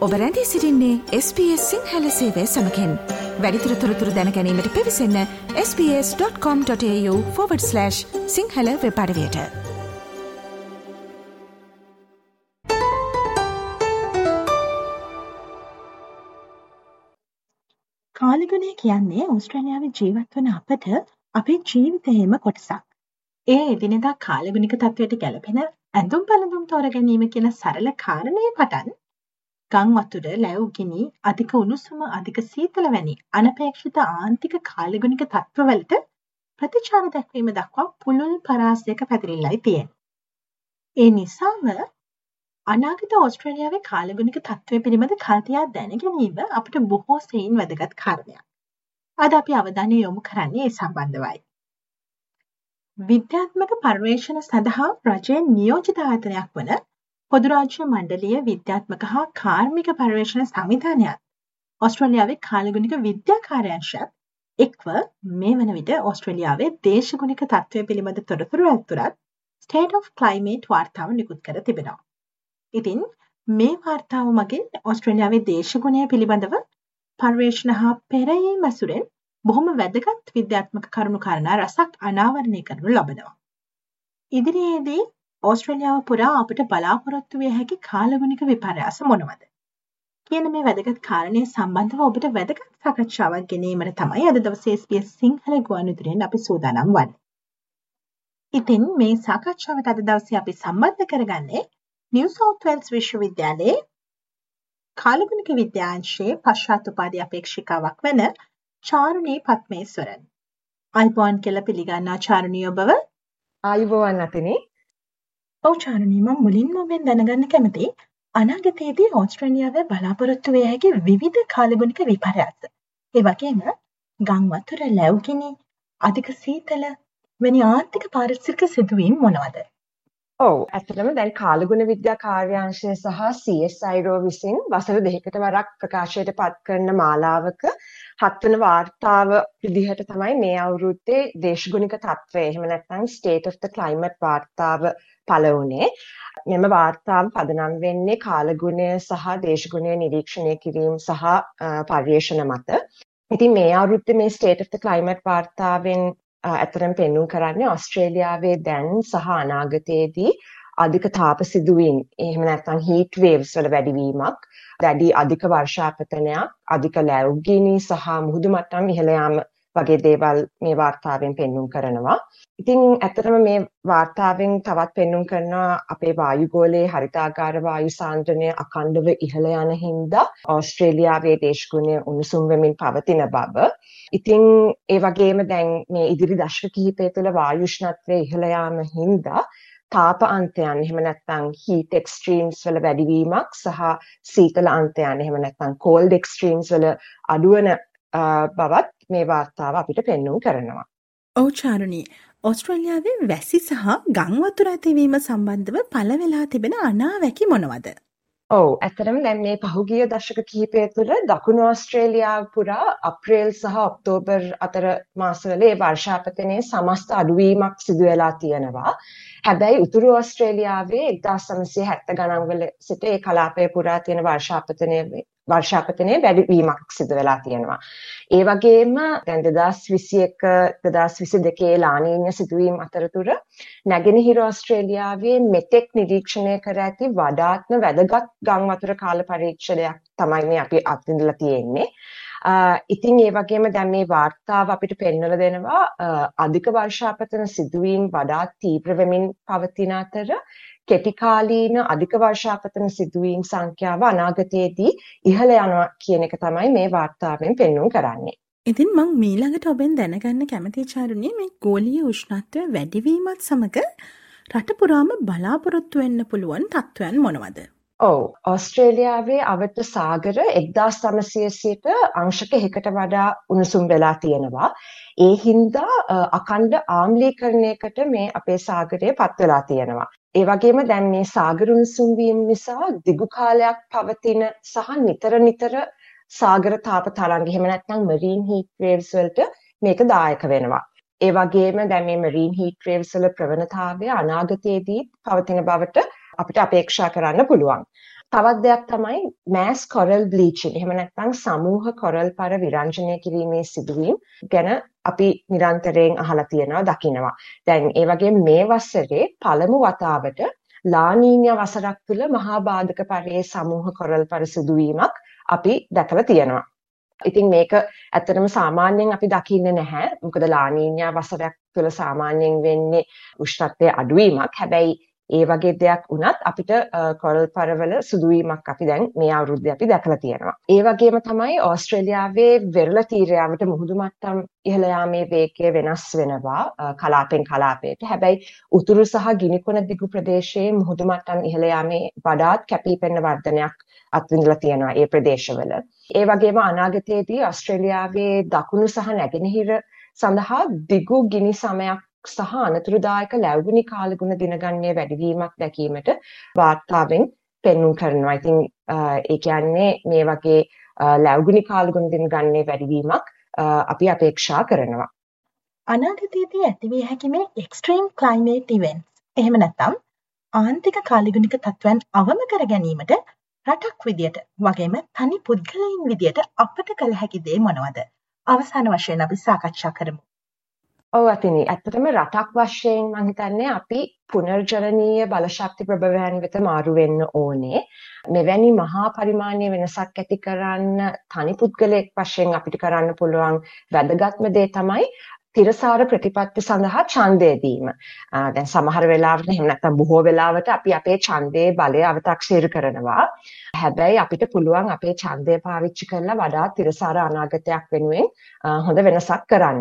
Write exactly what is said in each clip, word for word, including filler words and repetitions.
ඔබ රැඳී සිටින්නේ එස් බී එස් සිංහල සේවය සමගින්. වැඩිදුර තොරතුරු දැන ගැනීමට පිවිසන්න S B S dot com dot AU forward slash Sinhala web අඩවියට. කාලගුණය කියන්නේ ඕස්ට්‍රේලියාවේ ජීවත් වන අපට අපේ ජීවිතයේම කොටසක්. ඒ එදිනෙදා කාලගුණික තත්වයට ගැලපෙන ඇඳුම් පැළඳුම් තෝරගැනීම කියන සරල කාරණය පටන් ගම් වතුර, ලැව් ගිනි, අධික උණුසුම, අධික සීතල වැනි අනපේක්ෂිත ආන්තික කාලගුණික තත්ත්වවලට ප්‍රතිචාර දැක්වීම දක්වා පුළුල් පරාසයක පැතිරිල්ලයි තියෙන්නේ. ඒ නිසාම අනාගත ඕස්ට්‍රේලියාවේ කාලගුණික තත්ත්වය පිළිබඳ කල්තියා දැන ගැනීම අපට බොහෝ සෙයින් වැදගත් කාරණයක්. අද අපි අවධානය යොමු කරන්නේ ඒ සම්බන්ධවයි. විද්‍යාත්මක පර්යේෂණ සඳහා රජයේ නියෝජිත ආයතනයක් වන පොදු රාජ්‍ය මණ්ඩලීය විද්‍යාත්මක හා කාර්මික පර්යේෂණ සංවිධානයත් ඕස්ට්‍රේලියාවේ කාලගුණික විද්‍යා කාර්යාංශයත් එක්ව මේ වන විට ඕස්ට්‍රේලියාවේ දේශගුණික තත්ත්වය පිළිබඳ තොරතුරු ඇතුළත් State of Climate වාර්තාව නිකුත් කර තිබෙනවා. ඉතින් මේ වාර්තාව මගින් ඕස්ට්‍රේලියාවේ දේශගුණය පිළිබඳව පර්යේෂණ හා පෙරයීම් ඇසුරෙන් බොහොම වැදගත් විද්‍යාත්මක කරුණු කාරණා රසක් අනාවරණය කරනු ලබනවා. ඉදිරියේදී ඕස්ට්‍රේලියාව පුරා අපට බලාපොරොත්තු විය හැකි කාලගුණික විපර්යාස මොනවද කියන මේ වැදගත් කාරණය සම්බන්ධව ඔබට වැදගත් සාකච්ඡාවක් ගෙනීමට තමයි අද දවසේ එස් බී එස් සිංහල ගුවන්විදුලියෙන් අපි සූදානම් වන්නේ. ඉතින් මේ සාකච්ඡාවට අද දවසේ අපි සම්බන්ධ කරගන්නේ නිව් සවුත් වේල්ස් විශ්වවිද්‍යාලයේ කාලගුණික විද්‍යාංශයේ පශ්චාත් උපාධි අපේක්ෂිකාවක් වන චාරුණී පත්මේස්වරන්. අයිබෝන් කියලා පිළිගන්නා චාරුණී ඔබව. ආයුබෝවන් අතිනි. ඔව් චාරුණී, මම මුලින්ම ඔබෙන් දැනගන්න කැමතියි අනාගතයේදී ඕස්ට්‍රේලියාවේ බලාපොරොත්තු විය හැකි විවිධ කාලගුණික විපර්යාස, ඒ වගේම ගම් වතුර, ලැව් ගිනි, අධික සීතල වැනි ආර්ථික පාරිසරික සිදුවීම් මොනවද? ඔව්, ඇත්තටම දැන් කාලගුණ විද්‍යා කාර්යාංශය සහ සී එස් ආයි ආර් ඕ විසින් වසර දෙකකට වරක් ප්‍රකාශයට පත් කරන මාලාවක හත්වන වාර්තාව විදිහට තමයි මේ අවුරුද්දේ දේශගුණික තත්ත්වය, එහෙම නැත්නම් State of the Climate වාර්තාව පළ වුණේ. මෙම වාර්තාව පදනම් වෙන්නේ කාලගුණය සහ දේශගුණය නිරීක්ෂණය කිරීම සහ පර්යේෂණ මත. ඉතින් මේ අවුරුද්දේ මේ State of the Climate වාර්තාවෙන් අතරම පෙන්වුම් කරන්නේ ඕස්ට්‍රේලියාවේ දැන් සහ අනාගතයේදී අධික තාප සිදුවීම්, එහෙම නැත්නම් heat waves වල වැඩිවීමක්, දැඩි අධික වර්ෂාපතනයක්, අධික ලැව් ගිනි සහ මුහුදු මට්ටම් ඉහළ යාම වගේ දේවල් මේ වාර්තාවෙන් පෙන්වුම් කරනවා. ඉතින් ඇත්තටම මේ වාර්තාවෙන් තවත් පෙන්වුම් කරනවා අපේ වායුගෝලයේ හරිතාගාර වායු සාන්ද්‍රණය අඛණ්ඩව ඉහළ යන හින්දා ඕස්ට්‍රේලියාවේ දේශගුණය උණුසුම් වෙමින් පවතින බව. ඉතින් ඒ වගේම දැන් මේ ඉදිරි දශක කිහිපය තුළ වායු උෂ්ණත්වය ඉහළ යාම හින්දා තාප අන්තයන්, එහෙම නැත්නම් heat extremes වල වැඩිවීමක් සහ සීතල අන්තයන්, එහෙම නැත්නම් cold extremes වල අඩුවන බවත් මේ වාර්තාව අපිට පෙන්වුම් කරනවා. ඔව් චාරුණී, ඕස්ට්‍රේලියාවේ වැසි සහ ගම් වතුර ඇතිවීම සම්බන්ධව පළ වෙලා තිබෙන අනාවැකි මොනවද? ඔව්, ඇත්තටම දැන් මේ පහුගිය දශක කිහිපය තුළ දකුණු ඕස්ට්‍රේලියාව පුරා අප්‍රේල් සහ ඔක්තෝබර් අතර මාසවල ඒ වර්ෂාපතනයේ සමස්ත අඩුවීමක් සිදු වෙලා තියෙනවා. හැබැයි උතුරු ඕස්ට්‍රේලියාවේ එක්දාස් නවසිය හැත්තෑ ගණන් වල සිට ඒ කලාපය පුරා තියෙන වර්ෂාපතනයේ වර්ෂාපතනයේ වැඩිවීමක් සිදු වෙලා තියෙනවා. ඒ වගේම දැන් දෙදාස් විසිඑක දෙදාස් විසිදෙකේ ලානීන්‍ය සිදුවීම් අතරතුර නැගෙනහිර ඕස්ට්‍රේලියාවේ මෙතෙක් නිරීක්ෂණය කර ඇති වඩාත්ම වැදගත් ගම් වතුර කාල පරීක්ෂණයක් තමයි මේ අපි අත්විඳලා තියෙන්නේ. ඉතින් ඒ වගේම දැන් මේ වාර්තාව අපිට පෙන්වලා දෙනවා අධික වර්ෂාපතන සිදුවීම් වඩාත් තීව්‍ර වෙමින් පවතින අතර කෙටිකාලීන අධික වර්ෂාපතන සිදුවීම් සංඛ්‍යාව අනාගතයේදී ඉහළ යනවා කියන එක තමයි මේ වාර්තාවෙන් පෙන්වුම් කරන්නේ. ඉතින් මම ඊළඟට ඔබෙන් දැනගන්න කැමතියි චාරුණී, මේ ගෝලීය උෂ්ණත්වය වැඩිවීමත් සමග රට පුරාම බලාපොරොත්තු වෙන්න පුළුවන් තත්ත්වයන් මොනවද? ඔව්, ඕස්ට්‍රේලියාවේ අවට සාගර එක්දාස් නවසිය සිට අංශක එකකට වඩා උණුසුම් වෙලා තියෙනවා. ඒ හින්දා අඛණ්ඩ ආම්ලීකරණයකට මේ අපේ සාගරය පත් වෙලා තියෙනවා. ඒ වගේම දැන් මේ සාගර උණුසුම් වීම නිසා දිගු කාලයක් පවතින සහ නිතර නිතර සාගර තාප තරංග, එහෙම නැත්නම් marine heat waves වලට මේක දායක වෙනවා. ඒ වගේම දැන් මේ marine heat waves වල ප්‍රවණතාවය අනාගතයේදී පවතින බවට අපිට අපේක්ෂා කරන්න පුළුවන්. තවත් දෙයක් තමයි mass coral bleaching. එහෙම නැත්නම් සමූහ කොරල් පර විරංජනය කිරීමේ සිදුවීම් ගැන අපි නිරන්තරයෙන් අහලා තියෙනවා, දකිනවා. දැන් ඒ වගේ මේ වසරේ පළමු වතාවට ලා නීනියා වසරක් තුළ මහා බාධක පරේ සමූහ කොරල් පර සිදුවීමක් අපි දැකලා තියෙනවා. ඉතින් මේක ඇත්තටම සාමාන්‍යයෙන් අපි දකින්නේ නැහැ. මොකද ලා නීනියා වසරක් තුළ සාමාන්‍යයෙන් වෙන්නේ උෂ්ණත්වයේ අඩුවීමක්. හැබැයි ඒ වගේ දෙයක් වුණත් අපිට කොරල් පරවල සිදුවීමක් අපි දැන් මේ අවුරුද්දේ අපි දැකලා තියෙනවා. ඒ වගේම තමයි ඕස්ට්‍රේලියාවේ වෙරළ තීරයට මුහුදු මට්ටම් ඉහළ යාමේ වේගය වෙනස් වෙනවා කලාපෙන් කලාපයට. හැබැයි උතුරු සහ ගිනිකොන දිගු ප්‍රදේශයේ මුහුදු මට්ටම් ඉහළ යාමේ වඩාත් කැපී පෙනෙන වර්ධනයක් අත්විඳලා තියෙනවා ඒ ප්‍රදේශවල. ඒ වගේම අනාගතයේදී ඕස්ට්‍රේලියාවේ දකුණු සහ නැගෙනහිර සඳහා දිගු ගිනි සමයක් සහ අනතුරුදායක ලැබුණි කාලගුණ දිනගණනයේ වැඩිවීමක් දැකීමට වාර්තාවෙන් පෙන්වුම් කරනවා. ඉතින් ඒ කියන්නේ මේ වගේ ලැබුණි කාලගුණ දිනගණනයේ වැඩිවීමක් අපි අපේක්ෂා කරනවා. අනාගතයේදී ඇති විය හැකි මේ එක්ස්ට්‍රීම් ක්ලයිමේට් ඉවෙන්ට්ස් එහෙම නැත්නම් ආන්තික කාලගුණික තත්ත්වයන් අවම කර ගැනීමට රටක් විදියට වගේම තනි පුද්ගලයන් විදියට අපට කළ හැකි දේ මොනවද? අවසාන වශයෙන් අපි සාකච්ඡා කරමු. ඔව් අතිනි, ඇත්තටම රටක් වශයෙන් මම හිතන්නේ අපි පුනර්ජනනීය බලශක්ති ප්‍රභවයන් වෙත මාරු වෙන්න ඕනේ. මෙවැනි මහා පරිමාණයේ වෙනසක් ඇති කරන්න තනි පුද්ගලයෙක් වශයෙන් අපිට කරන්න පුළුවන් වැදගත්ම දේ තමයි තිරසාර ප්‍රතිපත්ති සඳහා ඡන්දය දීම. දැන් සමහර වෙලාවට එහෙම නැත්නම් බොහෝ වෙලාවට අපි අපේ ඡන්දයේ බලය අව탁සීරු කරනවා. හැබැයි අපිට පුළුවන් අපේ ඡන්දය පාවිච්චි කරලා වඩා තිරසාර අනාගතයක් වෙනුවෙන් හොඳ වෙනසක් කරන්න.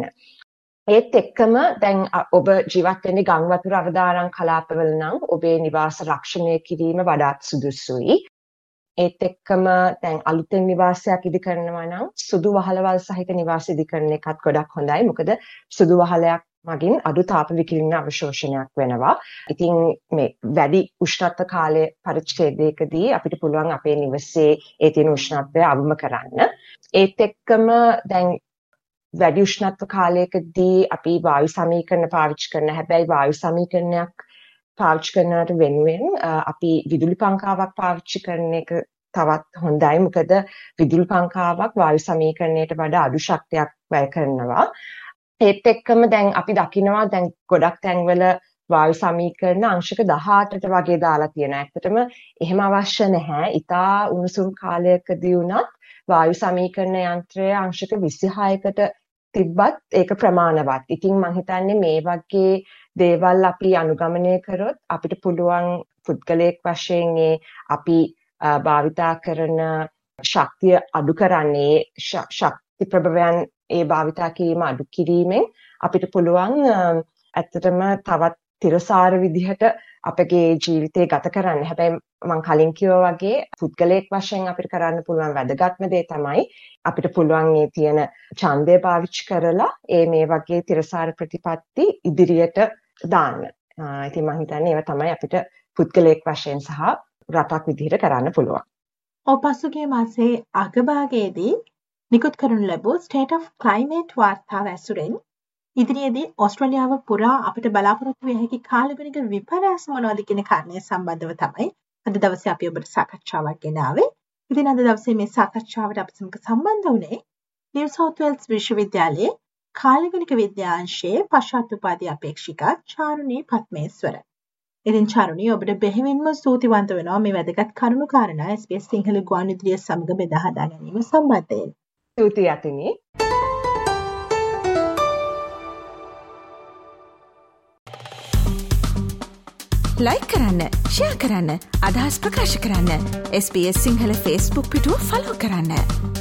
ඒත් එක්කම දැන් ඔබ ජීවත් වෙන්නේ ගම් වතුර අවදානම් කලාපවල නම් ඔබේ නිවාස රක්ෂණය කිරීම වඩාත් සුදුසුයි. ඒත් එක්කම දැන් අලුතෙන් නිවාසයක් ඉදි කරනවා නම් සුදු වහලවල් සහිත නිවාස ඉදි කරන එකත් ගොඩක් හොඳයි. මොකද සුදු වහලයක් මගින් අඩු තාප විකිරණ අවශෝෂණයක් වෙනවා. ඉතින් මේ වැඩි උෂ්ණත්ව කාලයේ පරිච්ඡේදයකදී අපිට පුළුවන් අපේ නිවසේ ඒ තියෙන උෂ්ණත්වය අවම කරන්න. ඒත් එක්කම දැන් වැඩි උෂ්ණත්ව කාලයකදී අපි වායු සමීකරණ පාවිච්චි කරන හැබැයි වායු සමීකරණයක් පාවිච්චි කරනවට වෙනුවෙන් අපි විදුලි පංකාවක් පාවිච්චි කරන එක තවත් හොඳයි. මොකද විදුලි පංකාවක් වායු සමීකරණයට වඩා අඩු ශක්තියක් වැය කරනවා. ඒත් එක්කම දැන් අපි දකිනවා දැන් ගොඩක් තැන්වල වායු සමීකරණ අංශක දහඅටට වගේ දාලා තියෙනවා. ඇත්තටම එහෙම අවශ්‍ය නැහැ. ඉතා උණුසුම් කාලයකදී වුණත් වායු සමීකරණ යන්ත්‍රය අංශක විසිහයකට තිබ්බත් ඒක ප්‍රමාණවත්. ඉතින් මම හිතන්නේ මේ වගේ දේවල් අපි අනුගමනය කරොත් අපිට පුළුවන් පුද්ගලයෙක් වශයෙන් අපි භාවිතා කරන ශක්තිය අඩු කරන්නේ ශක්ති ප්‍රභවයන් ඒ භාවිතා කිරීම අඩු කිරීමෙන් අපිට පුළුවන් ඇත්තටම තවත් තිරසාර විදිහට අපගේ ජීවිතය ගත කරන්න. හැබැයි මම කලින් කිව්වා වගේ පුද්ගලයෙක් වශයෙන් අපිට කරන්න පුළුවන් වැදගත්ම දේ තමයි අපිට පුළුවන් මේ තියෙන ඡන්දය පාවිච්චි කරලා ඒ මේ වගේ තිරසාර ප්‍රතිපත්ති ඉදිරියට දාන්න. ඉතින් මම හිතන්නේ ඒවා තමයි අපිට පුද්ගලයෙක් වශයෙන් සහ රටක් විදිහට කරන්න පුළුවන්. ඔව් පසුගිය මාසයේ අගභාගයේදී නිකුත් කරනු ලැබූ State of Climate වාර්තාව ඇසුරෙන් ඉදිරියේදී ඕස්ට්‍රේලියාව පුරා අපිට බලාපොරොත්තු විය හැකි කාලගුණික විපර්යාස මොනවද කියන කාරණය සම්බන්ධව තමයි අද දවසේ අපි ඔබට සාකච්ඡාවක් ගෙනාවේ. ඉතින් අද දවසේ මේ සාකච්ඡාවට අප සමග සම්බන්ධ වුණේ නිව් සවුත් වේල්ස් විශ්වවිද්‍යාලයේ කාලගුණික විද්‍යාංශයේ පශ්චාත් උපාධි අපේක්ෂිකා චාරුණී පත්මේස්වර. ඉතින් චාරුණී ඔබට බෙහෙවින්ම ස්තුතිවන්ත වෙනවා මේ වැදගත් කරුණු කාරණා එස් බී එස් සිංහල ගුවන්විදුලිය සමග බෙදා හදා ගැනීම සම්බන්ධයෙන්. ස්තුතියි අතිනි. ලයික් කරන්න, ෂෙයා කරන්න, අදහස් ප්‍රකාශ කරන්න. S B S Sinhala Facebook පිටුව ෆලෝ කරන්න.